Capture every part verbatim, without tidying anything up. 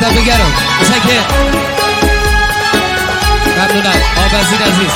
دم گرم متشکرم. ممنونم آبازین عزیز.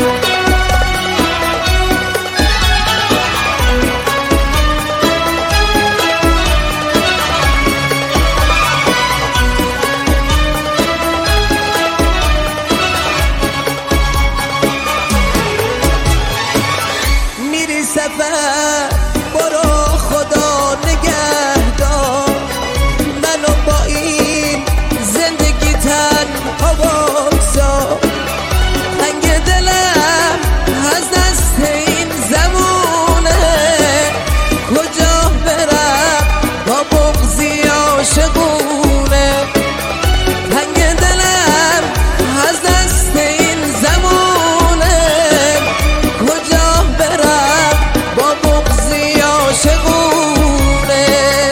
میری سفر برو خدا نگهدار منو با این زندگی تنها بگذار. تنگ دلم از دست این زمونه کجا برم با بغضی عاشقونه. تنگ دلم از دست این زمونه کجا برم با بغضی عاشقونه.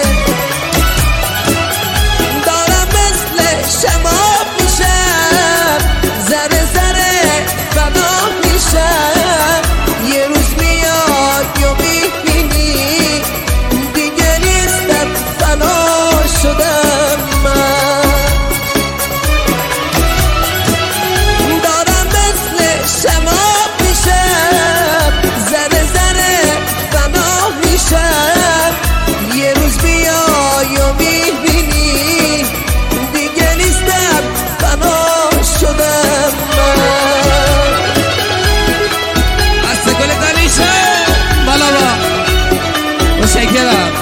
دارم مثل شماب میشم ذره ذره فنا میشم. یه روز میاد یا میبینی دیگه نیستم فنا شدم من. دارم مثل شماب میشم ذره ذره فنا میشم. یه روز بیای و میبینی دیگه نیستم فنا شدم من. دست گل دلیشه بالا با متشکرم.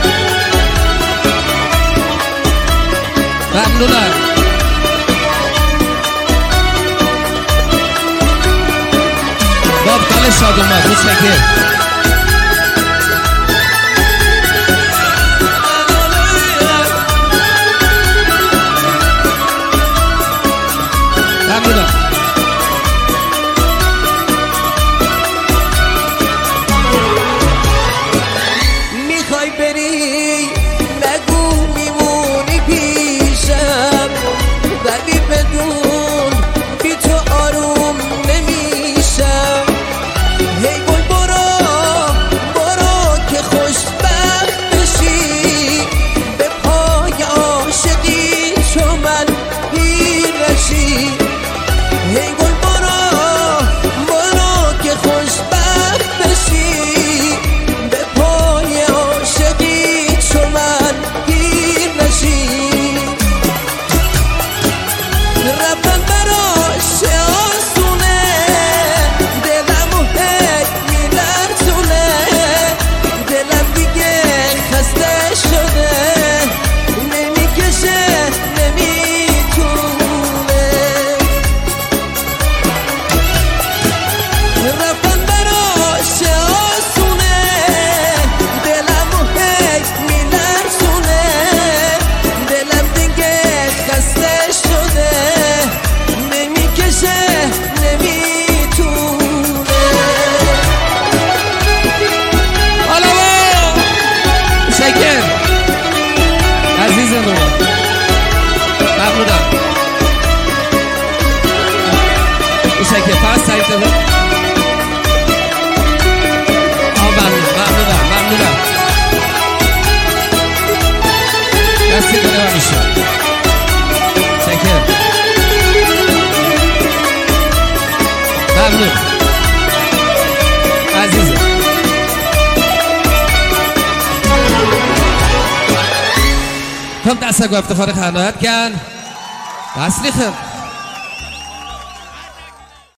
ممنونم. باب دل شاد اومد متشکرم. ممنونم. میخوای بری نگو میمونی پیشم ولی بدون بی تو آروم نمیشم. هی گل برو برو که خوشبخت بشی به پای عاشقی چو من پیر بشی. هی گل برو برو که خوشبخت بشی به پای عاشقی چو من پیر نشی. رفتن براش آسونه دلم و هی میلرزونه. دلم دیگه خسته شده نمیکشه نمیتونه. رفتن براش آسونه دلم و هی میلرزونه. دلم دیگه خسته شده نمیکشه نمیتونه. بالا با متشکرم عزیز نورا. ممنونم. متشکرم. پس سعید بود. آه ممنون. ممنونم. ممنونم. دستی کنه و میشه. متشکرم. ممنون عزیزم. هم دست گو افتخار خانهات کن دست لیخم